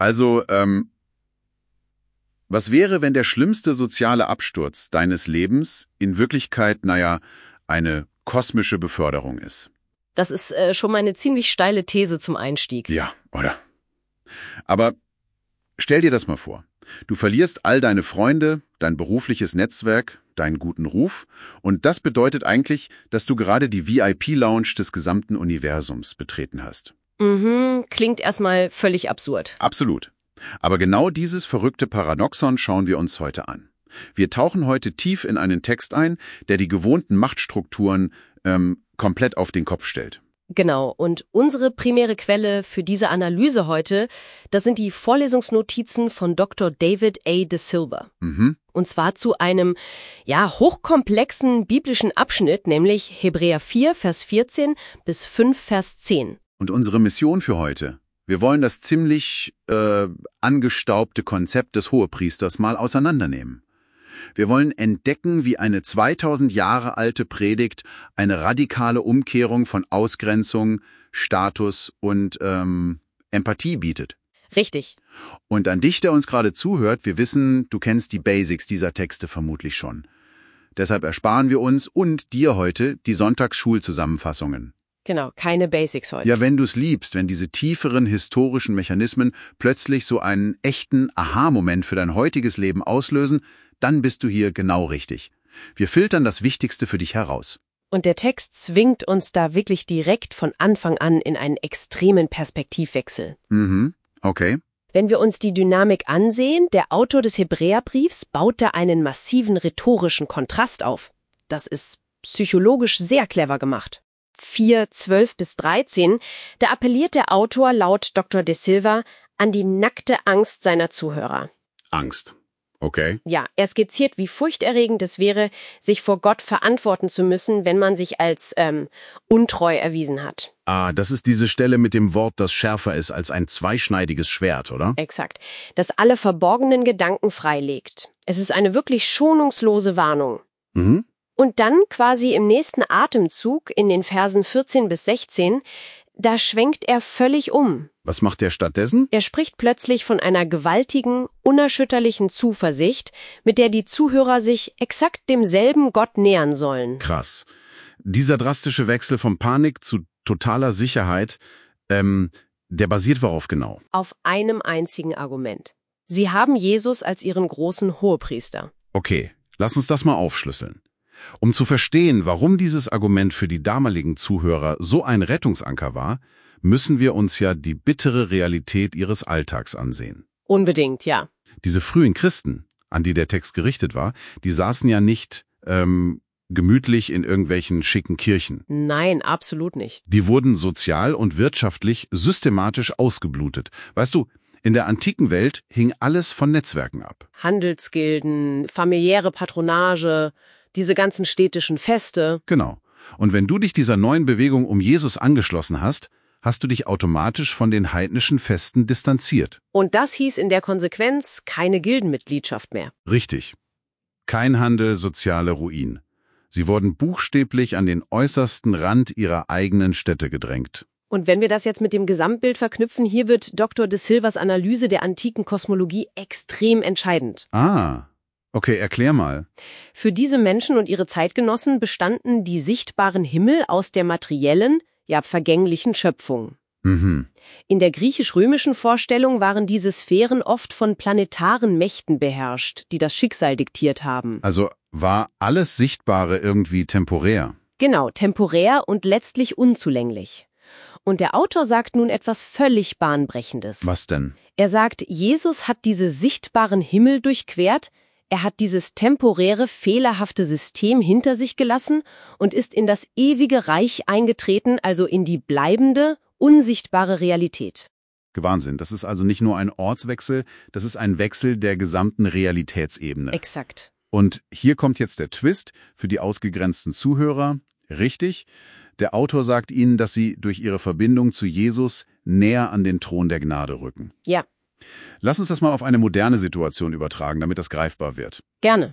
Also, was wäre, wenn der schlimmste soziale Absturz deines Lebens in Wirklichkeit, eine kosmische Beförderung ist? Das ist schon mal eine ziemlich steile These zum Einstieg. Ja, oder? Aber stell dir das mal vor. Du verlierst all deine Freunde, dein berufliches Netzwerk, deinen guten Ruf und das bedeutet eigentlich, dass du gerade die VIP-Lounge des gesamten Universums betreten hast. Klingt erstmal völlig absurd. Absolut. Aber genau dieses verrückte Paradoxon schauen wir uns heute an. Wir tauchen heute tief in einen Text ein, der die gewohnten Machtstrukturen komplett auf den Kopf stellt. Genau, und unsere primäre Quelle für diese Analyse heute, das sind die Vorlesungsnotizen von Dr. David A. De Silva. Und zwar zu einem, hochkomplexen biblischen Abschnitt, nämlich Hebräer 4, Vers 14 bis 5, Vers 10. Und unsere Mission für heute: Wir wollen das ziemlich angestaubte Konzept des Hohepriesters mal auseinandernehmen. Wir wollen entdecken, wie eine 2000 Jahre alte Predigt eine radikale Umkehrung von Ausgrenzung, Status und Empathie bietet. Richtig. Und an dich, der uns gerade zuhört, wir wissen, du kennst die Basics dieser Texte vermutlich schon. Deshalb ersparen wir uns und dir heute die Sonntagsschulzusammenfassungen. Genau, keine Basics heute. Ja, wenn du es liebst, wenn diese tieferen historischen Mechanismen plötzlich so einen echten Aha-Moment für dein heutiges Leben auslösen, dann bist du hier genau richtig. Wir filtern das Wichtigste für dich heraus. Und der Text zwingt uns da wirklich direkt von Anfang an in einen extremen Perspektivwechsel. Okay. Wenn wir uns die Dynamik ansehen, der Autor des Hebräerbriefs baut da einen massiven rhetorischen Kontrast auf. Das ist psychologisch sehr clever gemacht. 4, 12 bis 13, da appelliert der Autor laut Dr. De Silva an die nackte Angst seiner Zuhörer. Angst. Okay. Ja, er skizziert, wie furchterregend es wäre, sich vor Gott verantworten zu müssen, wenn man sich als untreu erwiesen hat. Ah, das ist diese Stelle mit dem Wort, das schärfer ist als ein zweischneidiges Schwert, oder? Exakt. Das alle verborgenen Gedanken freilegt. Es ist eine wirklich schonungslose Warnung. Und dann quasi im nächsten Atemzug in den Versen 14 bis 16, da schwenkt er völlig um. Was macht er stattdessen? Er spricht plötzlich von einer gewaltigen, unerschütterlichen Zuversicht, mit der die Zuhörer sich exakt demselben Gott nähern sollen. Krass. Dieser drastische Wechsel von Panik zu totaler Sicherheit, der basiert worauf genau? Auf einem einzigen Argument. Sie haben Jesus als ihren großen Hohepriester. Okay, lass uns das mal aufschlüsseln. Um zu verstehen, warum dieses Argument für die damaligen Zuhörer so ein Rettungsanker war, müssen wir uns ja die bittere Realität ihres Alltags ansehen. Unbedingt, ja. Diese frühen Christen, an die der Text gerichtet war, die saßen ja nicht gemütlich in irgendwelchen schicken Kirchen. Nein, absolut nicht. Die wurden sozial und wirtschaftlich systematisch ausgeblutet. Weißt du, in der antiken Welt hing alles von Netzwerken ab. Handelsgilden, familiäre Patronage, diese ganzen städtischen Feste. Genau. Und wenn du dich dieser neuen Bewegung um Jesus angeschlossen hast, hast du dich automatisch von den heidnischen Festen distanziert. Und das hieß in der Konsequenz keine Gildenmitgliedschaft mehr. Richtig. Kein Handel, soziale Ruin. Sie wurden buchstäblich an den äußersten Rand ihrer eigenen Städte gedrängt. Und wenn wir das jetzt mit dem Gesamtbild verknüpfen, hier wird Dr. De Silvas Analyse der antiken Kosmologie extrem entscheidend. Ah, okay, erklär mal. Für diese Menschen und ihre Zeitgenossen bestanden die sichtbaren Himmel aus der materiellen, vergänglichen Schöpfung. In der griechisch-römischen Vorstellung waren diese Sphären oft von planetaren Mächten beherrscht, die das Schicksal diktiert haben. Also war alles Sichtbare irgendwie temporär? Genau, temporär und letztlich unzulänglich. Und der Autor sagt nun etwas völlig Bahnbrechendes. Was denn? Er sagt, Jesus hat diese sichtbaren Himmel durchquert, er hat dieses temporäre, fehlerhafte System hinter sich gelassen und ist in das ewige Reich eingetreten, also in die bleibende, unsichtbare Realität. Wahnsinn, das ist also nicht nur ein Ortswechsel, das ist ein Wechsel der gesamten Realitätsebene. Exakt. Und hier kommt jetzt der Twist für die ausgegrenzten Zuhörer. Richtig, der Autor sagt ihnen, dass sie durch ihre Verbindung zu Jesus näher an den Thron der Gnade rücken. Ja. Lass uns das mal auf eine moderne Situation übertragen, damit das greifbar wird. Gerne.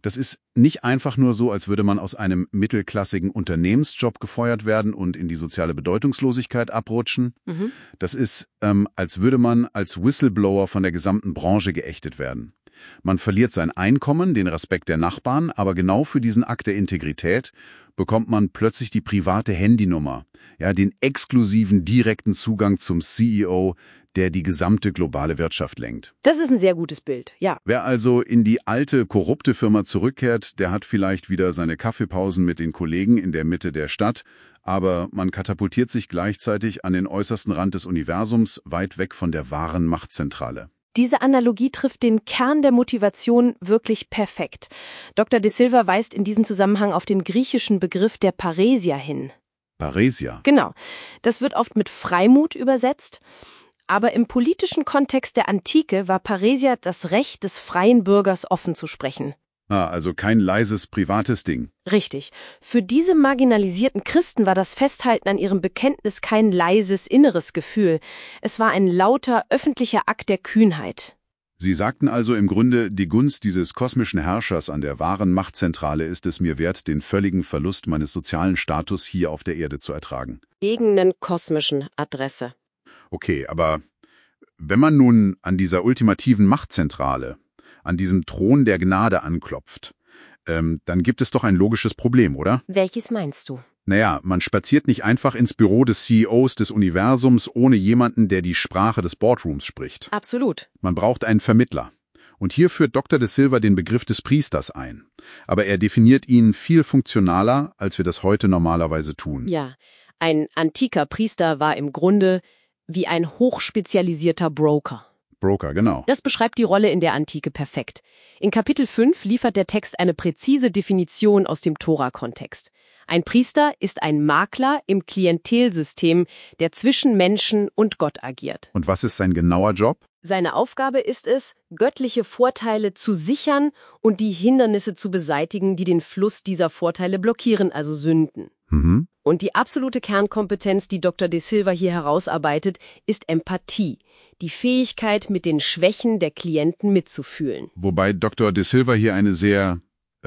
Das ist nicht einfach nur so, als würde man aus einem mittelklassigen Unternehmensjob gefeuert werden und in die soziale Bedeutungslosigkeit abrutschen. Das ist, als würde man als Whistleblower von der gesamten Branche geächtet werden. Man verliert sein Einkommen, den Respekt der Nachbarn, aber genau für diesen Akt der Integrität bekommt man plötzlich die private Handynummer, ja, den exklusiven direkten Zugang zum CEO, der die gesamte globale Wirtschaft lenkt. Das ist ein sehr gutes Bild, ja. Wer also in die alte, korrupte Firma zurückkehrt, der hat vielleicht wieder seine Kaffeepausen mit den Kollegen in der Mitte der Stadt, aber man katapultiert sich gleichzeitig an den äußersten Rand des Universums, weit weg von der wahren Machtzentrale. Diese Analogie trifft den Kern der Motivation wirklich perfekt. Dr. De Silva weist in diesem Zusammenhang auf den griechischen Begriff der Paresia hin. Paresia. Genau. Das wird oft mit Freimut übersetzt. Aber im politischen Kontext der Antike war Paresia das Recht des freien Bürgers offen zu sprechen. Also kein leises, privates Ding. Richtig. Für diese marginalisierten Christen war das Festhalten an ihrem Bekenntnis kein leises, inneres Gefühl. Es war ein lauter, öffentlicher Akt der Kühnheit. Sie sagten also im Grunde, die Gunst dieses kosmischen Herrschers an der wahren Machtzentrale ist es mir wert, den völligen Verlust meines sozialen Status hier auf der Erde zu ertragen. Eigenen kosmischen Adresse. Okay, aber wenn man nun an dieser ultimativen Machtzentrale, an diesem Thron der Gnade anklopft, dann gibt es doch ein logisches Problem, oder? Welches meinst du? Naja, man spaziert nicht einfach ins Büro des CEOs des Universums ohne jemanden, der die Sprache des Boardrooms spricht. Absolut. Man braucht einen Vermittler. Und hier führt Dr. De Silva den Begriff des Priesters ein. Aber er definiert ihn viel funktionaler, als wir das heute normalerweise tun. Ja, ein antiker Priester war im Grunde wie ein hochspezialisierter Broker. Broker, genau. Das beschreibt die Rolle in der Antike perfekt. In Kapitel 5 liefert der Text eine präzise Definition aus dem Tora-Kontext. Ein Priester ist ein Makler im Klientelsystem, der zwischen Menschen und Gott agiert. Und was ist sein genauer Job? Seine Aufgabe ist es, göttliche Vorteile zu sichern und die Hindernisse zu beseitigen, die den Fluss dieser Vorteile blockieren, also Sünden. Und die absolute Kernkompetenz, die Dr. De Silva hier herausarbeitet, ist Empathie, die Fähigkeit, mit den Schwächen der Klienten mitzufühlen. Wobei Dr. De Silva hier eine sehr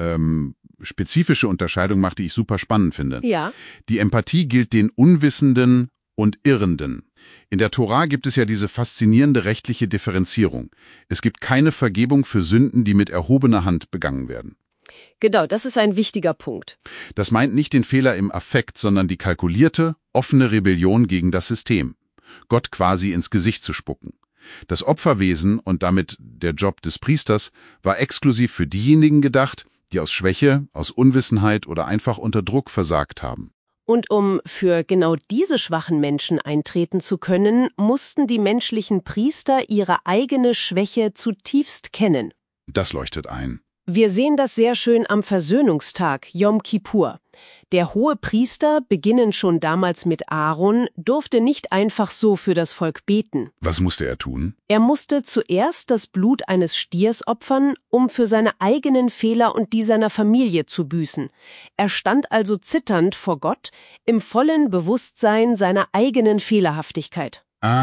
spezifische Unterscheidung macht, die ich super spannend finde. Ja. Die Empathie gilt den Unwissenden und Irrenden. In der Tora gibt es ja diese faszinierende rechtliche Differenzierung. Es gibt keine Vergebung für Sünden, die mit erhobener Hand begangen werden. Genau, das ist ein wichtiger Punkt. Das meint nicht den Fehler im Affekt, sondern die kalkulierte, offene Rebellion gegen das System. Gott quasi ins Gesicht zu spucken. Das Opferwesen und damit der Job des Priesters war exklusiv für diejenigen gedacht, die aus Schwäche, aus Unwissenheit oder einfach unter Druck versagt haben. Und um für genau diese schwachen Menschen eintreten zu können, mussten die menschlichen Priester ihre eigene Schwäche zutiefst kennen. Das leuchtet ein. Wir sehen das sehr schön am Versöhnungstag, Yom Kippur. Der Hohepriester, beginnend schon damals mit Aaron, durfte nicht einfach so für das Volk beten. Was musste er tun? Er musste zuerst das Blut eines Stiers opfern, um für seine eigenen Fehler und die seiner Familie zu büßen. Er stand also zitternd vor Gott, im vollen Bewusstsein seiner eigenen Fehlerhaftigkeit.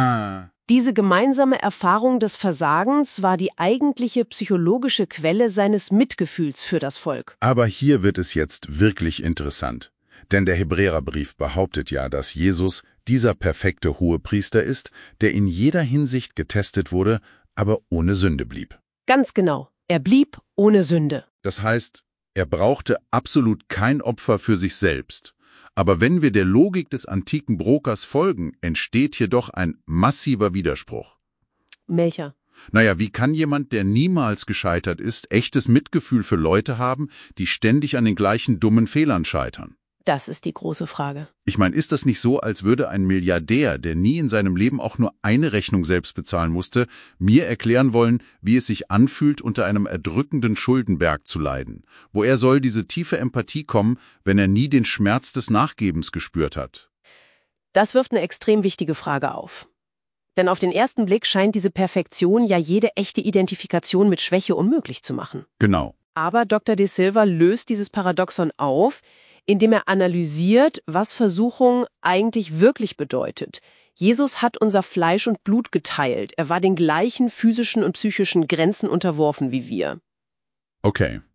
Diese gemeinsame Erfahrung des Versagens war die eigentliche psychologische Quelle seines Mitgefühls für das Volk. Aber hier wird es jetzt wirklich interessant. Denn der Hebräerbrief behauptet ja, dass Jesus dieser perfekte Hohepriester ist, der in jeder Hinsicht getestet wurde, aber ohne Sünde blieb. Ganz genau. Er blieb ohne Sünde. Das heißt, er brauchte absolut kein Opfer für sich selbst. Aber wenn wir der Logik des antiken Brokers folgen, entsteht hier doch ein massiver Widerspruch. Welcher? Naja, wie kann jemand, der niemals gescheitert ist, echtes Mitgefühl für Leute haben, die ständig an den gleichen dummen Fehlern scheitern? Das ist die große Frage. Ich meine, ist das nicht so, als würde ein Milliardär, der nie in seinem Leben auch nur eine Rechnung selbst bezahlen musste, mir erklären wollen, wie es sich anfühlt, unter einem erdrückenden Schuldenberg zu leiden? Woher soll diese tiefe Empathie kommen, wenn er nie den Schmerz des Nachgebens gespürt hat? Das wirft eine extrem wichtige Frage auf. Denn auf den ersten Blick scheint diese Perfektion ja jede echte Identifikation mit Schwäche unmöglich zu machen. Genau. Aber Dr. De Silva löst dieses Paradoxon auf, indem er analysiert, was Versuchung eigentlich wirklich bedeutet. Jesus hat unser Fleisch und Blut geteilt. Er war den gleichen physischen und psychischen Grenzen unterworfen wie wir. Okay.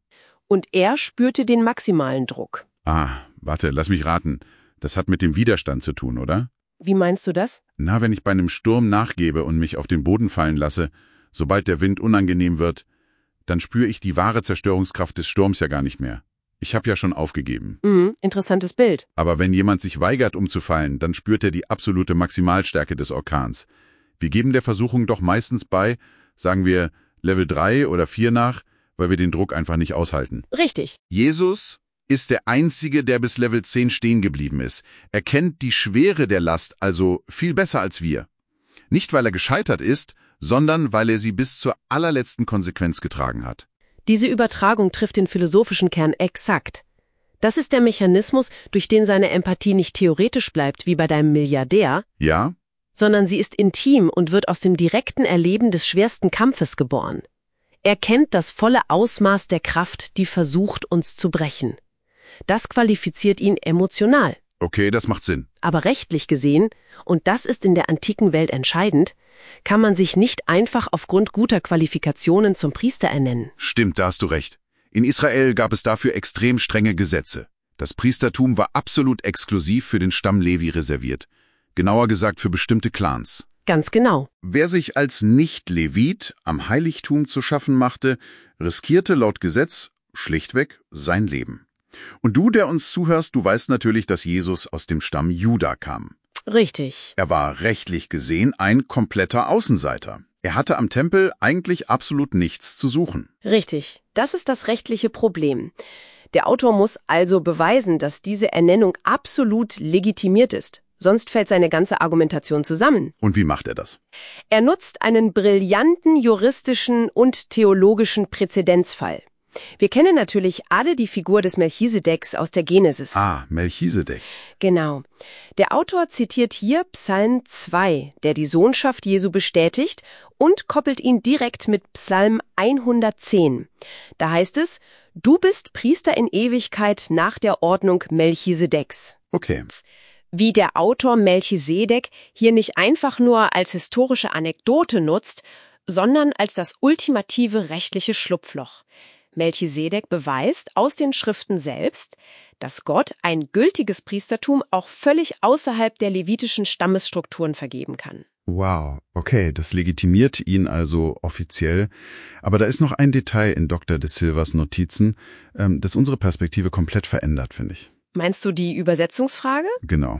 und er spürte den maximalen Druck. Warte, lass mich raten. Das hat mit dem Widerstand zu tun, oder? Wie meinst du das? Na, wenn ich bei einem Sturm nachgebe und mich auf den Boden fallen lasse, sobald der Wind unangenehm wird, dann spüre ich die wahre Zerstörungskraft des Sturms ja gar nicht mehr. Ich habe ja schon aufgegeben. Interessantes Bild. Aber wenn jemand sich weigert, umzufallen, dann spürt er die absolute Maximalstärke des Orkans. Wir geben der Versuchung doch meistens bei, sagen wir, Level 3 oder 4 nach, weil wir den Druck einfach nicht aushalten. Richtig. Jesus ist der Einzige, der bis Level 10 stehen geblieben ist. Er kennt die Schwere der Last also viel besser als wir. Nicht, weil er gescheitert ist, sondern weil er sie bis zur allerletzten Konsequenz getragen hat. Diese Übertragung trifft den philosophischen Kern exakt. Das ist der Mechanismus, durch den seine Empathie nicht theoretisch bleibt, wie bei deinem Milliardär, Ja? sondern sie ist intim und wird aus dem direkten Erleben des schwersten Kampfes geboren. Er kennt das volle Ausmaß der Kraft, die versucht, uns zu brechen. Das qualifiziert ihn emotional. Okay, das macht Sinn. Aber rechtlich gesehen, und das ist in der antiken Welt entscheidend, kann man sich nicht einfach aufgrund guter Qualifikationen zum Priester ernennen. Stimmt, da hast du recht. In Israel gab es dafür extrem strenge Gesetze. Das Priestertum war absolut exklusiv für den Stamm Levi reserviert. Genauer gesagt für bestimmte Clans. Ganz genau. Wer sich als Nicht-Levit am Heiligtum zu schaffen machte, riskierte laut Gesetz schlichtweg sein Leben. Und du, der uns zuhörst, du weißt natürlich, dass Jesus aus dem Stamm Juda kam. Richtig. Er war rechtlich gesehen ein kompletter Außenseiter. Er hatte am Tempel eigentlich absolut nichts zu suchen. Richtig. Das ist das rechtliche Problem. Der Autor muss also beweisen, dass diese Ernennung absolut legitimiert ist. Sonst fällt seine ganze Argumentation zusammen. Und wie macht er das? Er nutzt einen brillanten juristischen und theologischen Präzedenzfall. Wir kennen natürlich alle die Figur des Melchisedeks aus der Genesis. Melchisedek. Genau. Der Autor zitiert hier Psalm 2, der die Sohnschaft Jesu bestätigt, und koppelt ihn direkt mit Psalm 110. Da heißt es, du bist Priester in Ewigkeit nach der Ordnung Melchisedeks. Okay. Wie der Autor Melchisedek hier nicht einfach nur als historische Anekdote nutzt, sondern als das ultimative rechtliche Schlupfloch. Melchisedek beweist aus den Schriften selbst, dass Gott ein gültiges Priestertum auch völlig außerhalb der levitischen Stammesstrukturen vergeben kann. Wow, okay, das legitimiert ihn also offiziell. Aber da ist noch ein Detail in Dr. de Silvas Notizen, das unsere Perspektive komplett verändert, finde ich. Meinst du die Übersetzungsfrage? Genau.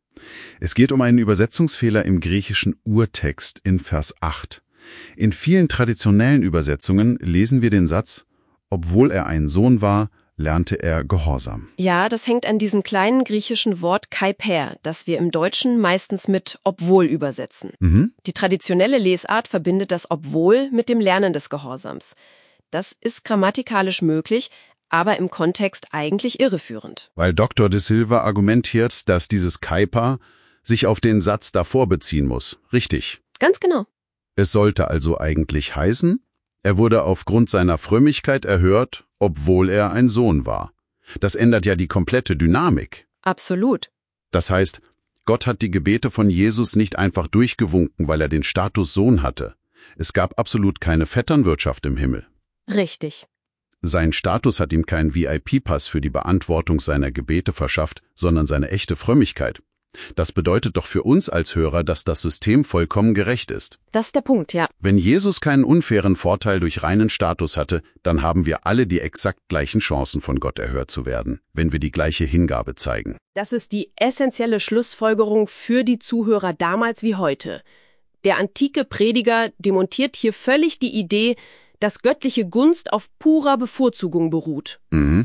Es geht um einen Übersetzungsfehler im griechischen Urtext in Vers 8. In vielen traditionellen Übersetzungen lesen wir den Satz, obwohl er ein Sohn war, lernte er Gehorsam. Ja, das hängt an diesem kleinen griechischen Wort kaiper, das wir im Deutschen meistens mit obwohl übersetzen. Die traditionelle Lesart verbindet das obwohl mit dem Lernen des Gehorsams. Das ist grammatikalisch möglich, aber im Kontext eigentlich irreführend. Weil Dr. de Silva argumentiert, dass dieses kaipa sich auf den Satz davor beziehen muss. Richtig. Ganz genau. Es sollte also eigentlich heißen, er wurde aufgrund seiner Frömmigkeit erhört, obwohl er ein Sohn war. Das ändert ja die komplette Dynamik. Absolut. Das heißt, Gott hat die Gebete von Jesus nicht einfach durchgewunken, weil er den Status Sohn hatte. Es gab absolut keine Vetternwirtschaft im Himmel. Richtig. Sein Status hat ihm keinen VIP-Pass für die Beantwortung seiner Gebete verschafft, sondern seine echte Frömmigkeit. Das bedeutet doch für uns als Hörer, dass das System vollkommen gerecht ist. Das ist der Punkt, ja. Wenn Jesus keinen unfairen Vorteil durch reinen Status hatte, dann haben wir alle die exakt gleichen Chancen, von Gott erhört zu werden, wenn wir die gleiche Hingabe zeigen. Das ist die essentielle Schlussfolgerung für die Zuhörer damals wie heute. Der antike Prediger demontiert hier völlig die Idee, dass göttliche Gunst auf purer Bevorzugung beruht.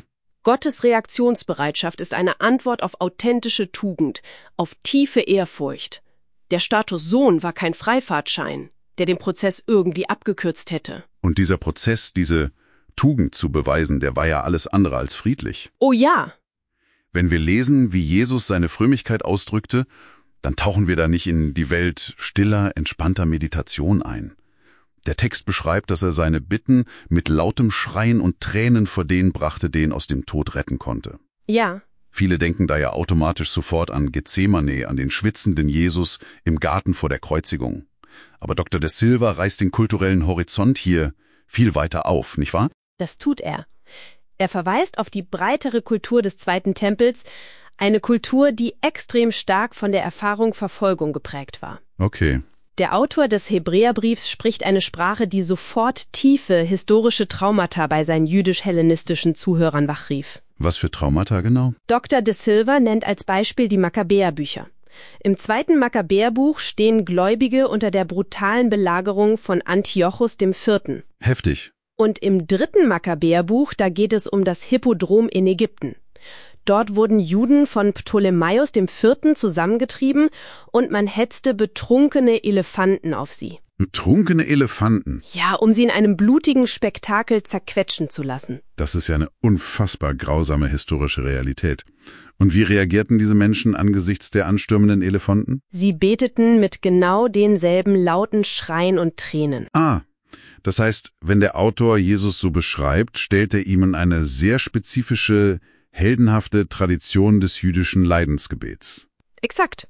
Gottes Reaktionsbereitschaft ist eine Antwort auf authentische Tugend, auf tiefe Ehrfurcht. Der Status Sohn war kein Freifahrtschein, der den Prozess irgendwie abgekürzt hätte. Und dieser Prozess, diese Tugend zu beweisen, der war ja alles andere als friedlich. Oh ja! Wenn wir lesen, wie Jesus seine Frömmigkeit ausdrückte, dann tauchen wir da nicht in die Welt stiller, entspannter Meditation ein. Der Text beschreibt, dass er seine Bitten mit lautem Schreien und Tränen vor den brachte, den aus dem Tod retten konnte. Ja. Viele denken da ja automatisch sofort an Gethsemane, an den schwitzenden Jesus im Garten vor der Kreuzigung. Aber Dr. de Silva reißt den kulturellen Horizont hier viel weiter auf, nicht wahr? Das tut er. Er verweist auf die breitere Kultur des Zweiten Tempels, eine Kultur, die extrem stark von der Erfahrung Verfolgung geprägt war. Okay. Der Autor des Hebräerbriefs spricht eine Sprache, die sofort tiefe historische Traumata bei seinen jüdisch-hellenistischen Zuhörern wachrief. Was für Traumata genau? Dr. De Silva nennt als Beispiel die Makkabäerbücher. Im 2. Makkabäerbuch stehen Gläubige unter der brutalen Belagerung von Antiochos IV. Heftig. Und im 3. Makkabäerbuch, da geht es um das Hippodrom in Ägypten. Dort wurden Juden von Ptolemaios IV. Zusammengetrieben und man hetzte betrunkene Elefanten auf sie. Betrunkene Elefanten? Ja, um sie in einem blutigen Spektakel zerquetschen zu lassen. Das ist ja eine unfassbar grausame historische Realität. Und wie reagierten diese Menschen angesichts der anstürmenden Elefanten? Sie beteten mit genau denselben lauten Schreien und Tränen. Ah, das heißt, wenn der Autor Jesus so beschreibt, stellt er ihm eine sehr spezifische, heldenhafte Tradition des jüdischen Leidensgebets. Exakt.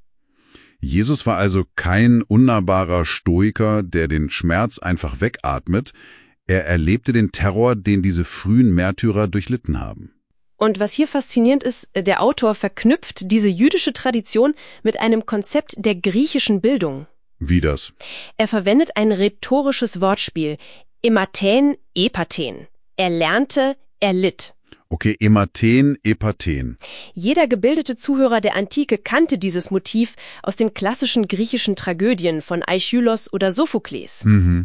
Jesus war also kein unnahbarer Stoiker, der den Schmerz einfach wegatmet. Er erlebte den Terror, den diese frühen Märtyrer durchlitten haben. Und was hier faszinierend ist, der Autor verknüpft diese jüdische Tradition mit einem Konzept der griechischen Bildung. Wie das? Er verwendet ein rhetorisches Wortspiel, Ematen, Epaten. Er lernte, er litt. Okay, Ematen, Epaten. Jeder gebildete Zuhörer der Antike kannte dieses Motiv aus den klassischen griechischen Tragödien von Aeschylos oder Sophokles.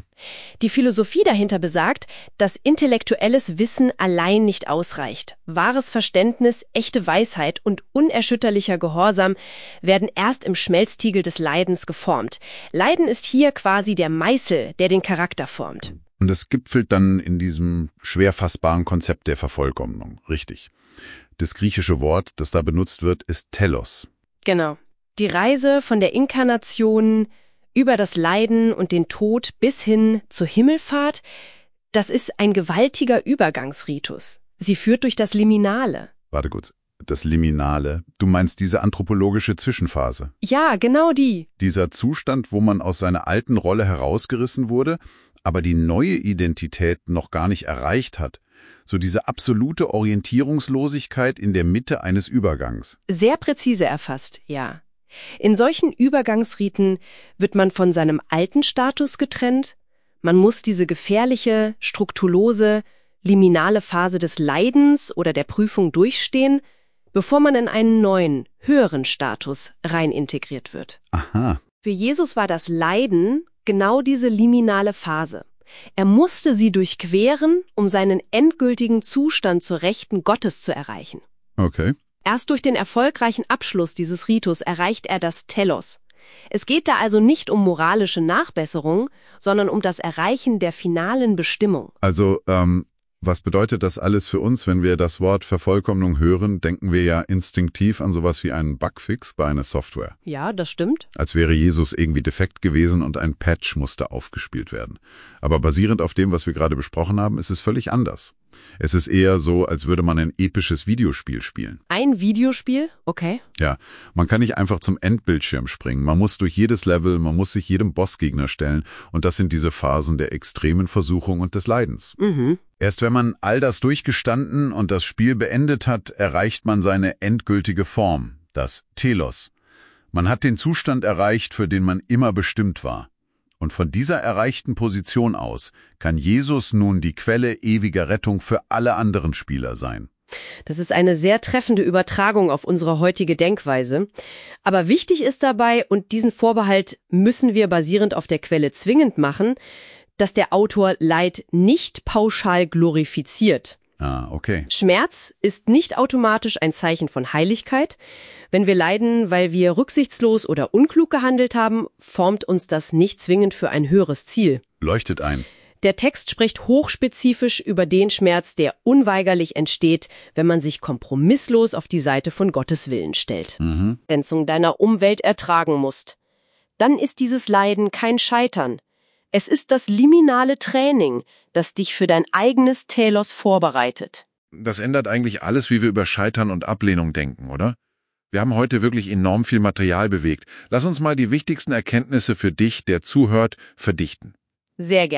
Die Philosophie dahinter besagt, dass intellektuelles Wissen allein nicht ausreicht. Wahres Verständnis, echte Weisheit und unerschütterlicher Gehorsam werden erst im Schmelztiegel des Leidens geformt. Leiden ist hier quasi der Meißel, der den Charakter formt. Und es gipfelt dann in diesem schwer fassbaren Konzept der Vervollkommnung, richtig. Das griechische Wort, das da benutzt wird, ist telos. Genau. Die Reise von der Inkarnation über das Leiden und den Tod bis hin zur Himmelfahrt, das ist ein gewaltiger Übergangsritus. Sie führt durch das Liminale. Warte kurz, das Liminale, du meinst diese anthropologische Zwischenphase? Ja, genau die. Dieser Zustand, wo man aus seiner alten Rolle herausgerissen wurde, aber die neue Identität noch gar nicht erreicht hat. So diese absolute Orientierungslosigkeit in der Mitte eines Übergangs. Sehr präzise erfasst, ja. In solchen Übergangsriten wird man von seinem alten Status getrennt. Man muss diese gefährliche, strukturlose, liminale Phase des Leidens oder der Prüfung durchstehen, bevor man in einen neuen, höheren Status rein integriert wird. Aha. Für Jesus war das Leiden genau diese liminale Phase. Er musste sie durchqueren, um seinen endgültigen Zustand zur Rechten Gottes zu erreichen. Okay. Erst durch den erfolgreichen Abschluss dieses Ritus erreicht er das Telos. Es geht da also nicht um moralische Nachbesserung, sondern um das Erreichen der finalen Bestimmung. Also, was bedeutet das alles für uns, wenn wir das Wort Vervollkommnung hören? Denken wir ja instinktiv an sowas wie einen Bugfix bei einer Software. Ja, das stimmt. Als wäre Jesus irgendwie defekt gewesen und ein Patch musste aufgespielt werden. Aber basierend auf dem, was wir gerade besprochen haben, ist es völlig anders. Es ist eher so, als würde man ein episches Videospiel spielen. Ein Videospiel? Okay. Ja, man kann nicht einfach zum Endbildschirm springen. Man muss durch jedes Level, man muss sich jedem Bossgegner stellen. Und das sind diese Phasen der extremen Versuchung und des Leidens. Erst wenn man all das durchgestanden und das Spiel beendet hat, erreicht man seine endgültige Form, das Telos. Man hat den Zustand erreicht, für den man immer bestimmt war. Und von dieser erreichten Position aus kann Jesus nun die Quelle ewiger Rettung für alle anderen Spieler sein. Das ist eine sehr treffende Übertragung auf unsere heutige Denkweise. Aber wichtig ist dabei, und diesen Vorbehalt müssen wir basierend auf der Quelle zwingend machen, dass der Autor Leid nicht pauschal glorifiziert. Ah, okay. Schmerz ist nicht automatisch ein Zeichen von Heiligkeit. Wenn wir leiden, weil wir rücksichtslos oder unklug gehandelt haben, formt uns das nicht zwingend für ein höheres Ziel. Leuchtet ein. Der Text spricht hochspezifisch über den Schmerz, der unweigerlich entsteht, wenn man sich kompromisslos auf die Seite von Gottes Willen stellt. Begrenzung deiner Umwelt ertragen musst. Dann ist dieses Leiden kein Scheitern. Es ist das liminale Training, das dich für dein eigenes Telos vorbereitet. Das ändert eigentlich alles, wie wir über Scheitern und Ablehnung denken, oder? Wir haben heute wirklich enorm viel Material bewegt. Lass uns mal die wichtigsten Erkenntnisse für dich, der zuhört, verdichten. Sehr gerne.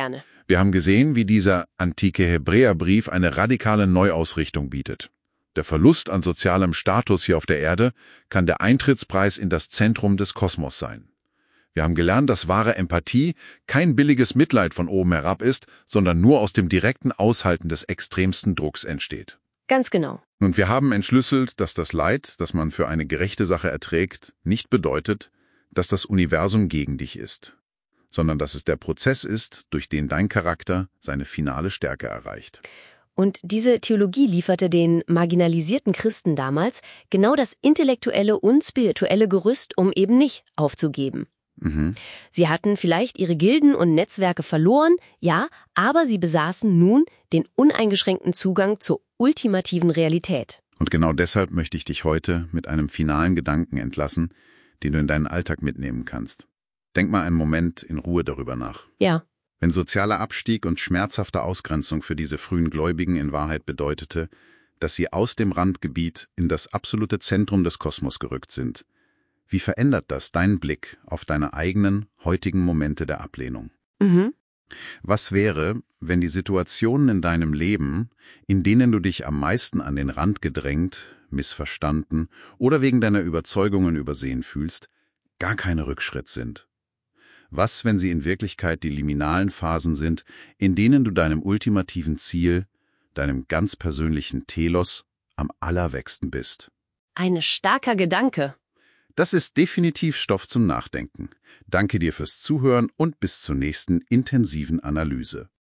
Wir haben gesehen, wie dieser antike Hebräerbrief eine radikale Neuausrichtung bietet. Der Verlust an sozialem Status hier auf der Erde kann der Eintrittspreis in das Zentrum des Kosmos sein. Wir haben gelernt, dass wahre Empathie kein billiges Mitleid von oben herab ist, sondern nur aus dem direkten Aushalten des extremsten Drucks entsteht. Ganz genau. Und wir haben entschlüsselt, dass das Leid, das man für eine gerechte Sache erträgt, nicht bedeutet, dass das Universum gegen dich ist, sondern dass es der Prozess ist, durch den dein Charakter seine finale Stärke erreicht. Und diese Theologie lieferte den marginalisierten Christen damals genau das intellektuelle und spirituelle Gerüst, um eben nicht aufzugeben. Sie hatten vielleicht ihre Gilden und Netzwerke verloren, ja, aber sie besaßen nun den uneingeschränkten Zugang zur ultimativen Realität. Und genau deshalb möchte ich dich heute mit einem finalen Gedanken entlassen, den du in deinen Alltag mitnehmen kannst. Denk mal einen Moment in Ruhe darüber nach. Ja. Wenn sozialer Abstieg und schmerzhafte Ausgrenzung für diese frühen Gläubigen in Wahrheit bedeutete, dass sie aus dem Randgebiet in das absolute Zentrum des Kosmos gerückt sind, wie verändert das deinen Blick auf deine eigenen, heutigen Momente der Ablehnung? Was wäre, wenn die Situationen in deinem Leben, in denen du dich am meisten an den Rand gedrängt, missverstanden oder wegen deiner Überzeugungen übersehen fühlst, gar keine Rückschritt sind? Was, wenn sie in Wirklichkeit die liminalen Phasen sind, in denen du deinem ultimativen Ziel, deinem ganz persönlichen Telos, am allerwächsten bist? Ein starker Gedanke. Das ist definitiv Stoff zum Nachdenken. Danke dir fürs Zuhören und bis zur nächsten intensiven Analyse.